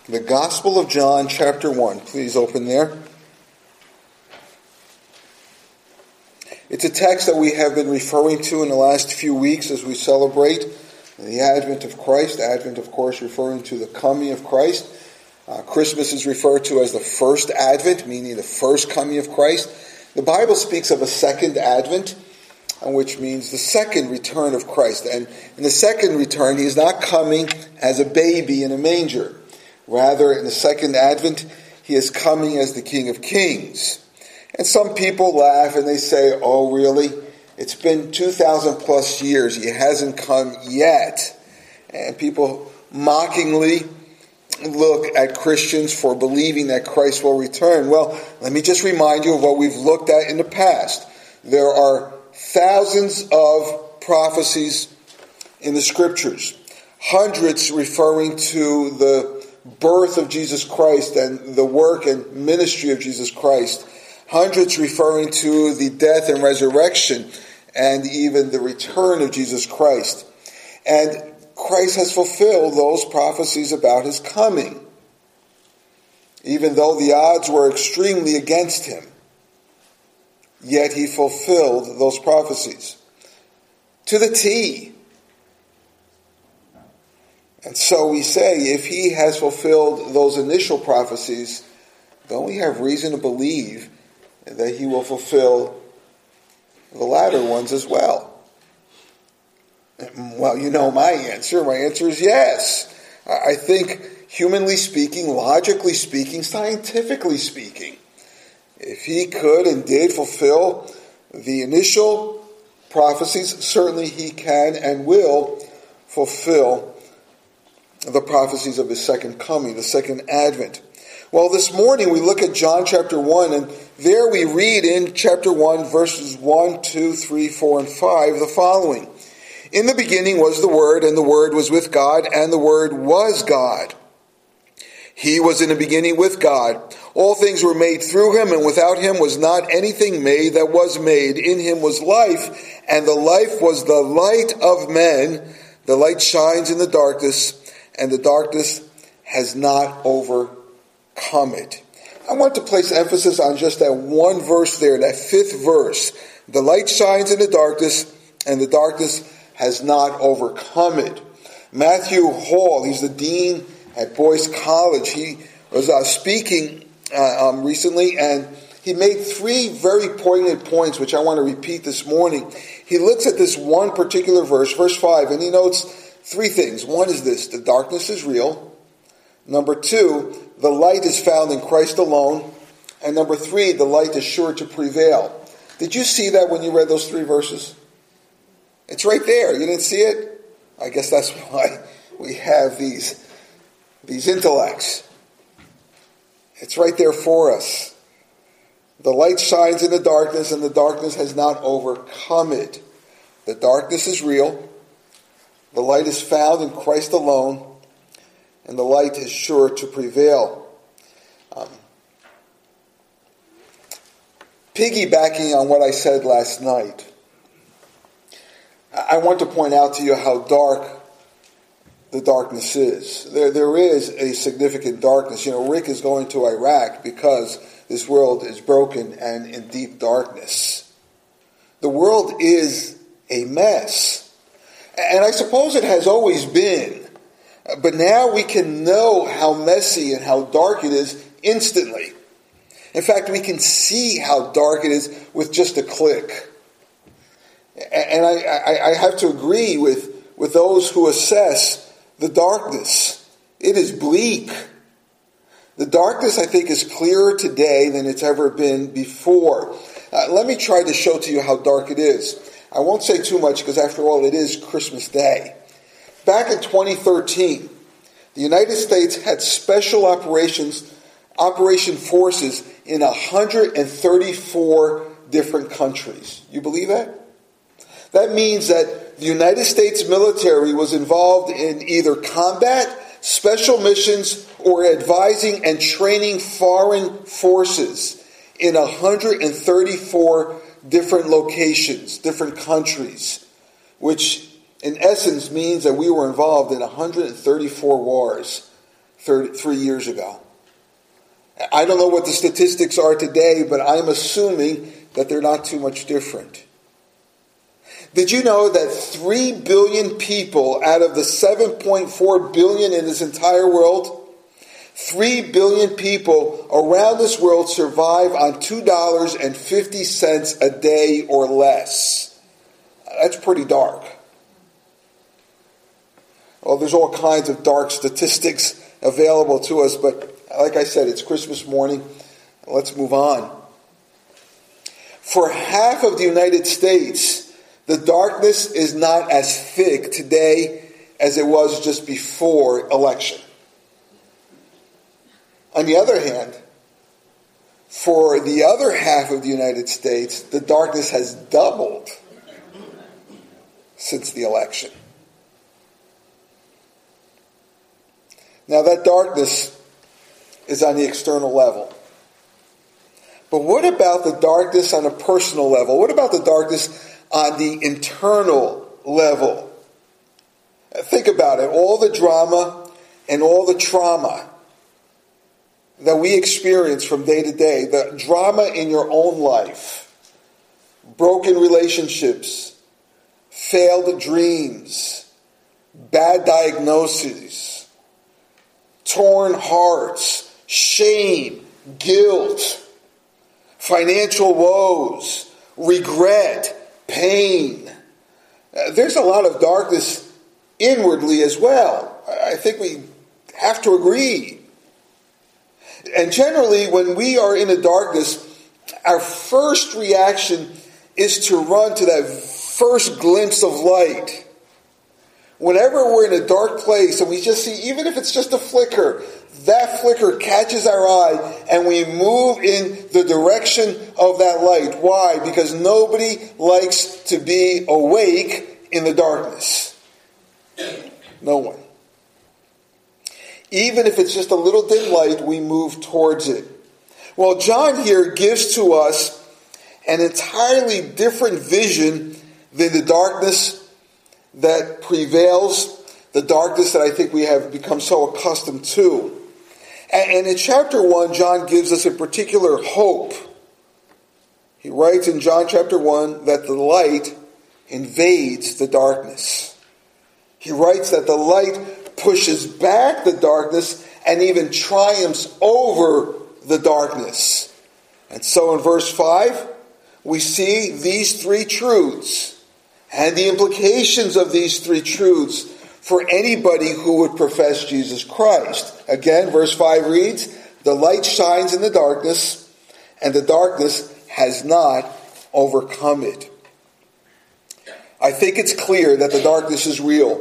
The Gospel of John, chapter 1. Please open there. It's a text that we have been referring to in the last few weeks as we celebrate the advent of Christ. Advent, of course, referring to the coming of Christ. Christmas is referred to as the first advent, meaning the first coming of Christ. The Bible speaks of a second advent, which means the second return of Christ. And in the second return, he is not coming as a baby in a manger. Rather, in the second advent, he is coming as the King of Kings. And some people laugh and they say, oh, really? It's been 2,000 plus years. He hasn't come yet. And people mockingly look at Christians for believing that Christ will return. Well, let me just remind you of what we've looked at in the past. There are thousands of prophecies in the Scriptures. Hundreds referring to the birth of Jesus Christ and the work and ministry of Jesus Christ. Hundreds referring to the death and resurrection and even the return of Jesus Christ. And Christ has fulfilled those prophecies about his coming, even though the odds were extremely against him. Yet he fulfilled those prophecies to the T. And so we say, if he has fulfilled those initial prophecies, don't we have reason to believe that he will fulfill the latter ones as well? Well, you know my answer. My answer is yes. I think, humanly speaking, logically speaking, scientifically speaking, if he could and did fulfill the initial prophecies, certainly he can and will fulfill the prophecies of his second coming, the second advent. Well, this morning we look at John chapter 1, and there we read in chapter 1, verses 1, 2, 3, 4, and 5, the following. In the beginning was the Word, and the Word was with God, and the Word was God. He was in the beginning with God. All things were made through him, and without him was not anything made that was made. In him was life, and the life was the light of men. The light shines in the darkness, and the darkness has not overcome it. I want to place emphasis on just that one verse there, that fifth verse. The light shines in the darkness, and the darkness has not overcome it. Matthew Hall, he's the dean at Boyce College. He was speaking recently, and he made three very poignant points, which I want to repeat this morning. He looks at this one particular verse, verse 5, and he notes three things. One is this: the darkness is real. Number two, the light is found in Christ alone. And number three, the light is sure to prevail. Did you see that when you read those three verses? It's right there. You didn't see it? I guess that's why we have these intellects. It's right there for us. The light shines in the darkness, and the darkness has not overcome it. The darkness is real. The light is found in Christ alone, and the light is sure to prevail. Piggybacking on what I said last night, I want to point out to you how dark the darkness is. There is a significant darkness. You know, Rick is going to Iraq because this world is broken and in deep darkness. The world is a mess. And I suppose it has always been. But now we can know how messy and how dark it is instantly. In fact, we can see how dark it is with just a click. And I have to agree with those who assess the darkness. It is bleak. The darkness, I think, is clearer today than it's ever been before. Let me try to show to you how dark it is. I won't say too much because, after all, it is Christmas Day. Back in 2013, the United States had special operation forces in 134 different countries. You believe that? That means that the United States military was involved in either combat, special missions, or advising and training foreign forces in 134 different locations, different countries, which in essence means that we were involved in 134 wars 3 years ago. I don't know what the statistics are today, but I'm assuming that they're not too much different. Did you know that 3 billion people out of the 7.4 billion in this entire world, 3 billion people around this world survive on $2.50 a day or less? That's pretty dark. Well, there's all kinds of dark statistics available to us, but like I said, it's Christmas morning. Let's move on. For half of the United States, the darkness is not as thick today as it was just before election. On the other hand, for the other half of the United States, the darkness has doubled since the election. Now that darkness is on the external level. But what about the darkness on a personal level? What about the darkness on the internal level? Think about it. All the drama and all the trauma that we experience from day to day, the drama in your own life, broken relationships, failed dreams, bad diagnoses, torn hearts, shame, guilt, financial woes, regret, pain. There's a lot of darkness inwardly as well. I think we have to agree. And generally, when we are in the darkness, our first reaction is to run to that first glimpse of light. Whenever we're in a dark place and we just see, even if it's just a flicker, that flicker catches our eye and we move in the direction of that light. Why? Because nobody likes to be awake in the darkness. No one. Even if it's just a little dim light, we move towards it. Well, John here gives to us an entirely different vision than the darkness that prevails, the darkness that I think we have become so accustomed to. And in chapter 1, John gives us a particular hope. He writes in John chapter 1 that the light invades the darkness. He writes that the light pushes back the darkness and even triumphs over the darkness. And so in verse 5, we see these three truths and the implications of these three truths for anybody who would profess Jesus Christ. Again, verse 5 reads, "The light shines in the darkness, and the darkness has not overcome it." I think it's clear that the darkness is real.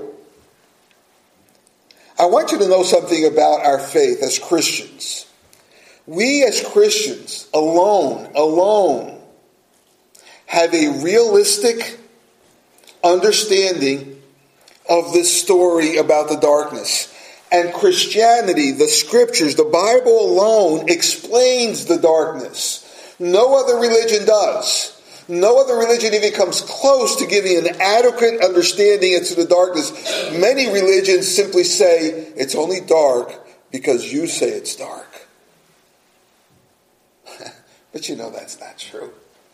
I want you to know something about our faith as Christians. We as Christians alone, have a realistic understanding of this story about the darkness. And Christianity, the scriptures, the Bible alone explains the darkness. No other religion does. No other religion even comes close to giving an adequate understanding into the darkness. Many religions simply say it's only dark because you say it's dark. But you know that's not true.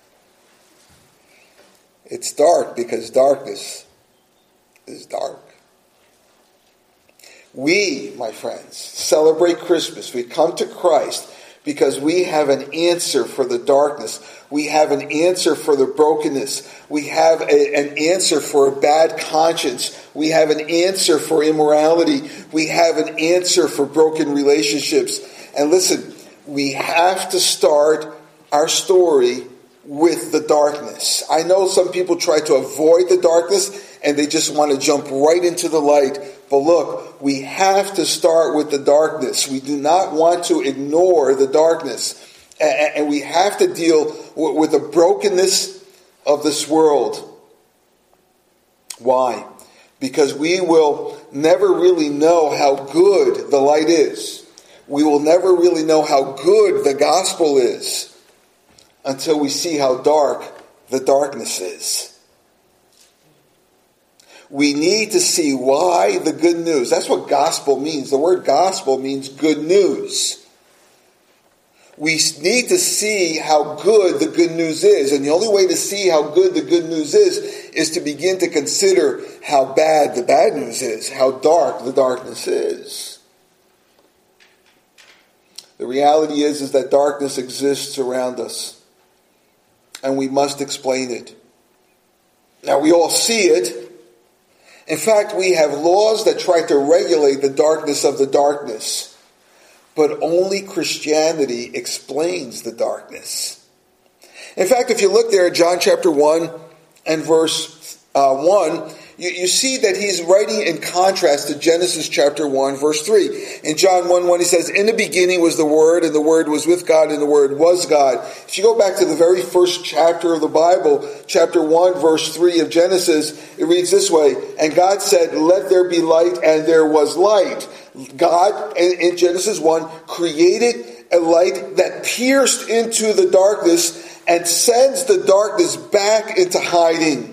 It's dark because darkness is dark. We, my friends, celebrate Christmas. We come to Christ because we have an answer for the darkness. We have an answer for the brokenness. We have an answer for a bad conscience. We have an answer for immorality. We have an answer for broken relationships. And listen, we have to start our story with the darkness. I know some people try to avoid the darkness and they just want to jump right into the light. But look, we have to start with the darkness. We do not want to ignore the darkness. And we have to deal with the brokenness of this world. Why? Because we will never really know how good the light is. We will never really know how good the gospel is until we see how dark the darkness is. We need to see why the good news. That's what gospel means. The word gospel means good news. We need to see how good the good news is. And the only way to see how good the good news is to begin to consider how bad the bad news is, how dark the darkness is. The reality is that darkness exists around us, and we must explain it. Now, we all see it. In fact, we have laws that try to regulate the darkness of the darkness, but only Christianity explains the darkness. In fact, if you look there at John chapter 1 and verse 1, you see that he's writing in contrast to Genesis chapter 1, verse 3. In John 1:1, he says, "In the beginning was the Word, and the Word was with God, and the Word was God." If you go back to the very first chapter of the Bible, chapter 1, verse 3 of Genesis, it reads this way, "And God said, let there be light, and there was light." God, in Genesis 1, created a light that pierced into the darkness and sends the darkness back into hiding.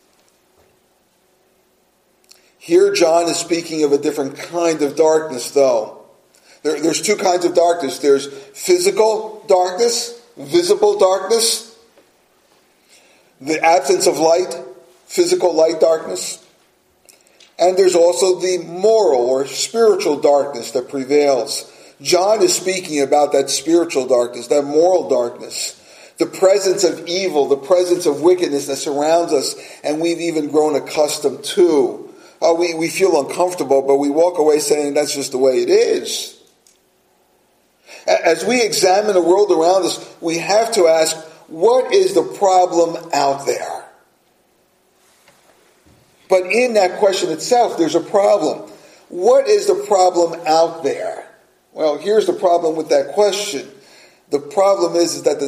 Here John is speaking of a different kind of darkness, though. There's two kinds of darkness. There's physical darkness, visible darkness, the absence of light, physical light darkness. And there's also the moral or spiritual darkness that prevails. John is speaking about that spiritual darkness, that moral darkness, the presence of evil, the presence of wickedness that surrounds us, and we've even grown accustomed to. We feel uncomfortable, but we walk away saying that's just the way it is. As we examine the world around us, we have to ask, what is the problem out there? But in that question itself, there's a problem. What is the problem out there? Well, here's the problem with that question. The problem is that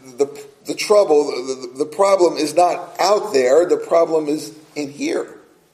the problem is not out there. The problem is in here.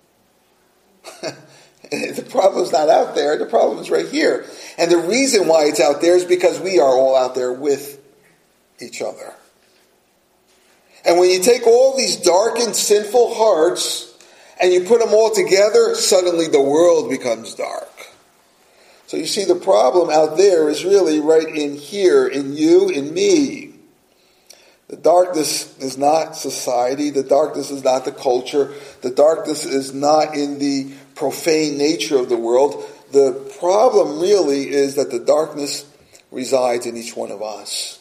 The problem is not out there. The problem is right here. And the reason why it's out there is because we are all out there with each other. And when you take all these darkened, sinful hearts and you put them all together, suddenly the world becomes dark. So you see, the problem out there is really right in here, in you, in me. The darkness is not society. The darkness is not the culture. The darkness is not in the profane nature of the world. The problem really is that the darkness resides in each one of us.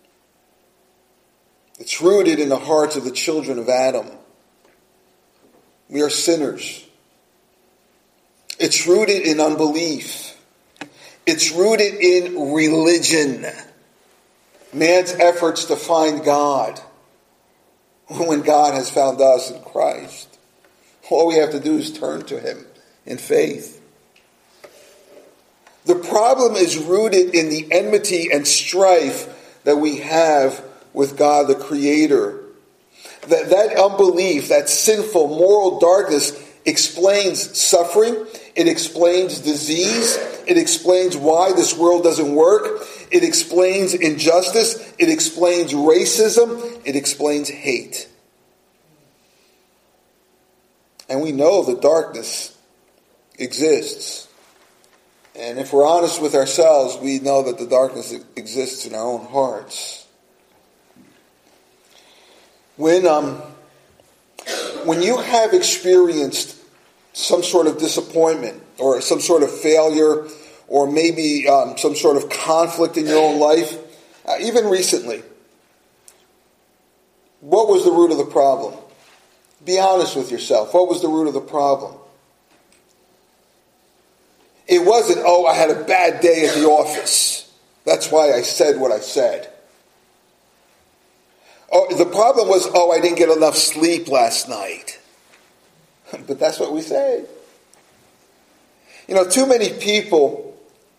It's rooted in the hearts of the children of Adam. We are sinners. It's rooted in unbelief. It's rooted in religion. Man's efforts to find God when God has found us in Christ. All we have to do is turn to Him in faith. The problem is rooted in the enmity and strife that we have with God the Creator. That unbelief, that sinful moral darkness explains suffering. It explains disease. It explains why this world doesn't work. It explains injustice. It explains racism. It explains hate. And we know the darkness exists. And if we're honest with ourselves, we know that the darkness exists in our own hearts. When you have experienced some sort of disappointment or some sort of failure or maybe some sort of conflict in your own life, even recently, what was the root of the problem? Be honest with yourself. What was the root of the problem? It wasn't, I had a bad day at the office. That's why I said what I said. The problem was, I didn't get enough sleep last night. But that's what we say. Too many people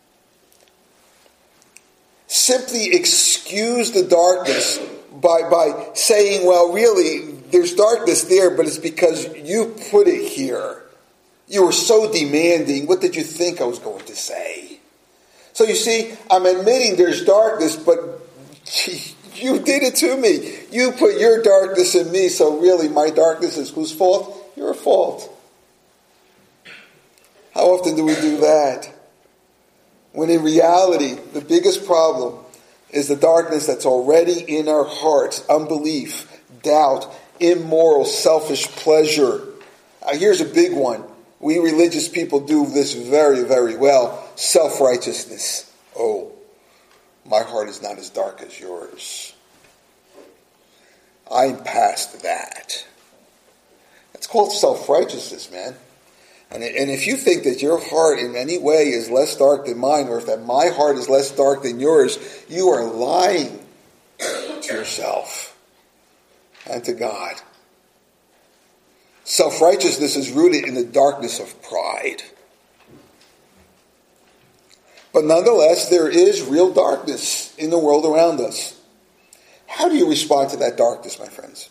simply excuse the darkness by saying, well, really, there's darkness there, but it's because you put it here. You were so demanding. What did you think I was going to say? So you see, I'm admitting there's darkness, but you did it to me. You put your darkness in me, so really my darkness is whose fault? Your fault. How often do we do that? When in reality, the biggest problem is the darkness that's already in our hearts. Unbelief, doubt, immoral, selfish pleasure. Here's a big one. We religious people do this very, very well. Self-righteousness. Oh, my heart is not as dark as yours. I'm past that. That's called self-righteousness, man. And if you think that your heart in any way is less dark than mine, or if that my heart is less dark than yours, you are lying to yourself and to God. Self-righteousness is rooted in the darkness of pride. But nonetheless, there is real darkness in the world around us. How do you respond to that darkness, my friends?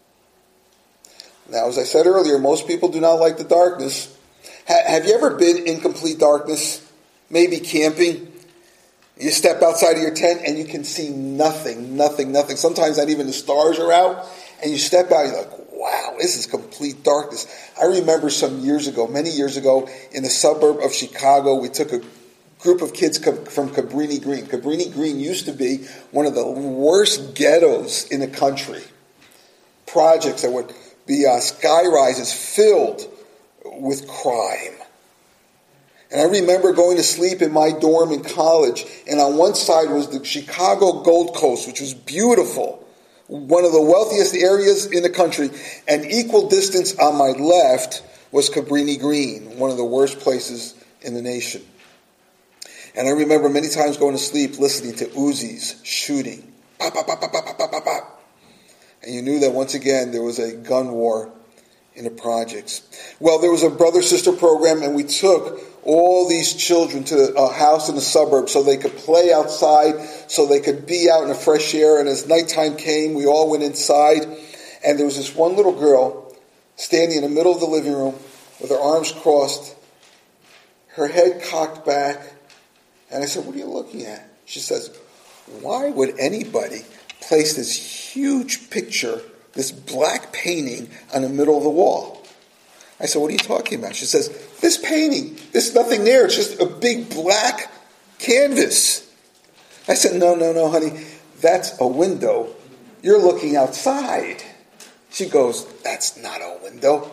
Now, as I said earlier, most people do not like the darkness. Have you ever been in complete darkness? Maybe camping? You step outside of your tent and you can see nothing. Sometimes not even the stars are out. And you step out and you're like, wow, this is complete darkness. I remember many years ago, in the suburb of Chicago, we took a group of kids from Cabrini Green. Cabrini Green used to be one of the worst ghettos in the country. Projects that would be sky-rises filled with crime. And I remember going to sleep in my dorm in college, and on one side was the Chicago Gold Coast, which was beautiful, one of the wealthiest areas in the country, and equal distance on my left was Cabrini Green, one of the worst places in the nation. And I remember many times going to sleep listening to Uzis shooting. Pop, pop, pop, pop, pop, pop, pop, pop. And you knew that once again there was a gun war in the projects. Well, there was a brother-sister program, and we took all these children to a house in the suburbs so they could play outside, so they could be out in the fresh air. And as nighttime came, we all went inside, and there was this one little girl standing in the middle of the living room with her arms crossed, her head cocked back. And I said, "What are you looking at?" She says, "Why would anybody place this huge picture, this black painting, on the middle of the wall?" I said, "What are you talking about?" She says, "This painting, there's nothing there. It's just a big black canvas." I said, No, honey, that's a window. You're looking outside." She goes, "That's not a window."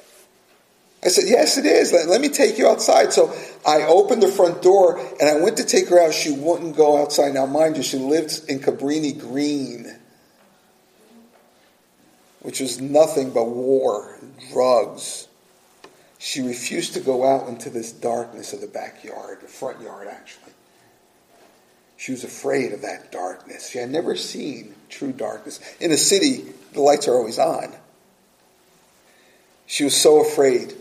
I said, "Yes, it is. Let me take you outside." So I opened the front door, and I went to take her out. She wouldn't go outside. Now, mind you, she lived in Cabrini Green, which was nothing but war and drugs. She refused to go out into this darkness of the backyard, the front yard, actually. She was afraid of that darkness. She had never seen true darkness. In the city, the lights are always on. She was so afraid.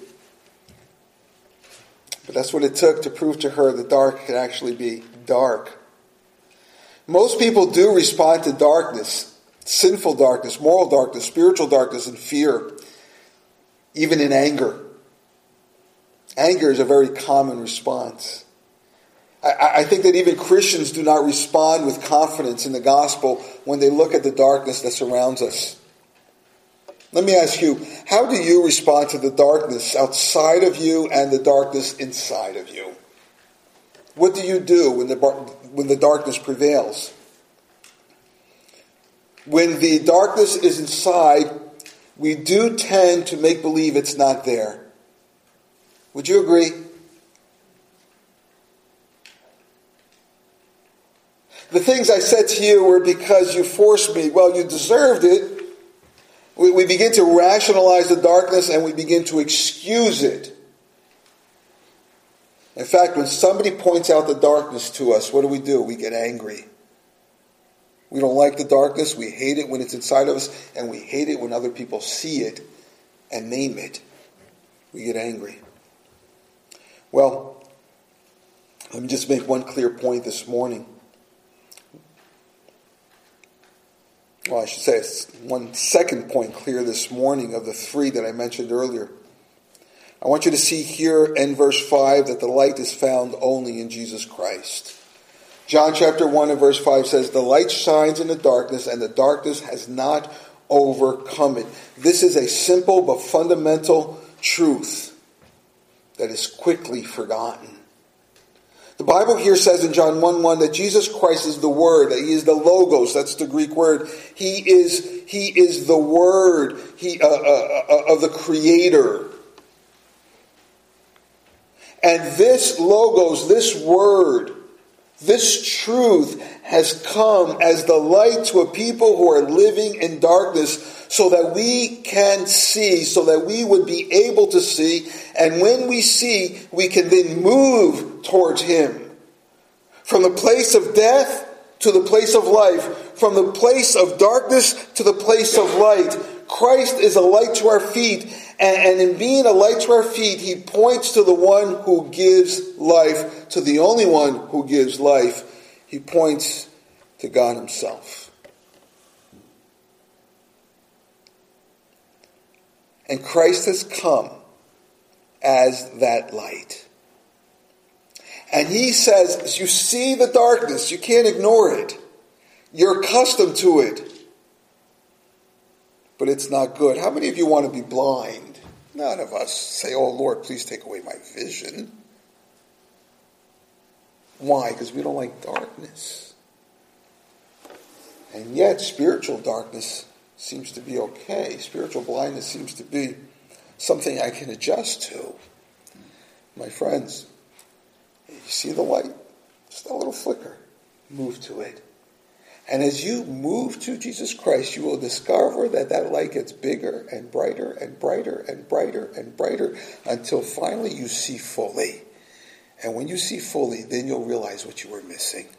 But that's what it took to prove to her that dark could actually be dark. Most people do respond to darkness, sinful darkness, moral darkness, spiritual darkness, in fear, even in anger. Anger is a very common response. I think that even Christians do not respond with confidence in the gospel when they look at the darkness that surrounds us. Let me ask you, how do you respond to the darkness outside of you and the darkness inside of you? What do you do when the darkness prevails? When the darkness is inside, we do tend to make believe it's not there. Would you agree? The things I said to you were because you forced me. Well, you deserved it. We begin to rationalize the darkness and we begin to excuse it. In fact, when somebody points out the darkness to us, what do? We get angry. We don't like the darkness. We hate it when it's inside of us, and we hate it when other people see it and name it. We get angry. Well, let me just make one clear point this morning. Well, I should say it's one second point clear this morning of the three that I mentioned earlier. I want you to see here in verse 5 that the light is found only in Jesus Christ. John chapter 1 and verse 5 says, "The light shines in the darkness, and the darkness has not overcome it." This is a simple but fundamental truth. that is quickly forgotten. The Bible here says in John 1:1 that Jesus Christ is the Word, that He is the Logos, that's the Greek word. He is the Word of the Creator. And this Logos, this Word, this truth has come as the light to a people who are living in darkness, so that we can see, so that we would be able to see. And when we see, we can then move towards Him. From the place of death to the place of life. From the place of darkness to the place of light. Christ is a light to our feet. And in being a light to our feet, He points to the one who gives life, to the only one who gives life. He points to God Himself. And Christ has come as that light. And He says, you see the darkness, you can't ignore it. You're accustomed to it. But it's not good. How many of you want to be blind? None of us say, oh Lord, please take away my vision. Why? Because we don't like darkness. And yet spiritual darkness seems to be okay. Spiritual blindness seems to be something I can adjust to. My friends, you see the light? Just a little flicker. Move to it. And as you move to Jesus Christ, you will discover that that light gets bigger and brighter and brighter and brighter and brighter until finally you see fully. And when you see fully, then you'll realize what you were missing.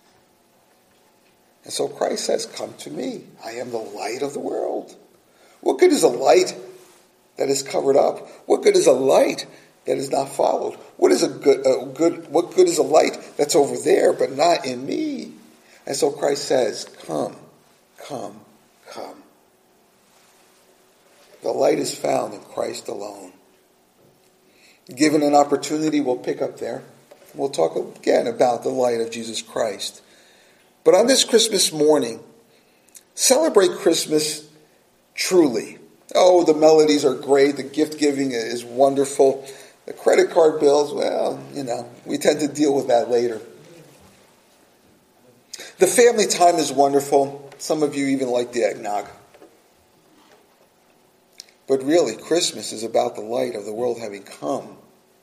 And so Christ says, come to me. I am the light of the world. What good is a light that is covered up? What good is a light that is not followed? What good is a light that's over there but not in me? And so Christ says, come, come, come. The light is found in Christ alone. Given an opportunity, we'll pick up there. We'll talk again about the light of Jesus Christ. But on this Christmas morning, celebrate Christmas truly. Oh, the melodies are great. The gift giving is wonderful. The credit card bills, well, we tend to deal with that later. The family time is wonderful. Some of you even like the eggnog. But really, Christmas is about the light of the world having come.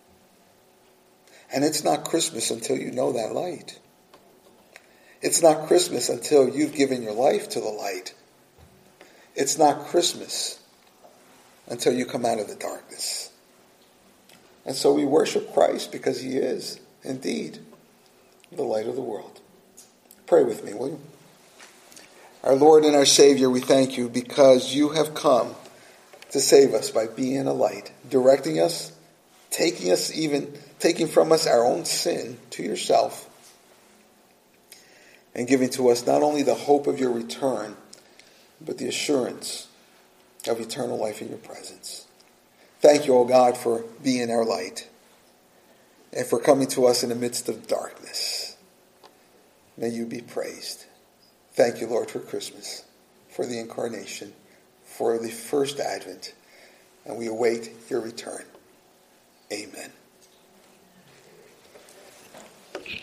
And it's not Christmas until you know that light. It's not Christmas until you've given your life to the light. It's not Christmas until you come out of the darkness. And so we worship Christ because He is, indeed, the light of the world. Pray with me, will you? Our Lord and our Savior, we thank You because You have come to save us by being a light, directing us, taking from us our own sin to Yourself, and giving to us not only the hope of Your return, but the assurance of eternal life in Your presence. Thank You, O God, for being our light and for coming to us in the midst of darkness. May You be praised. Thank You, Lord, for Christmas, for the incarnation, for the first Advent, and we await Your return. Amen.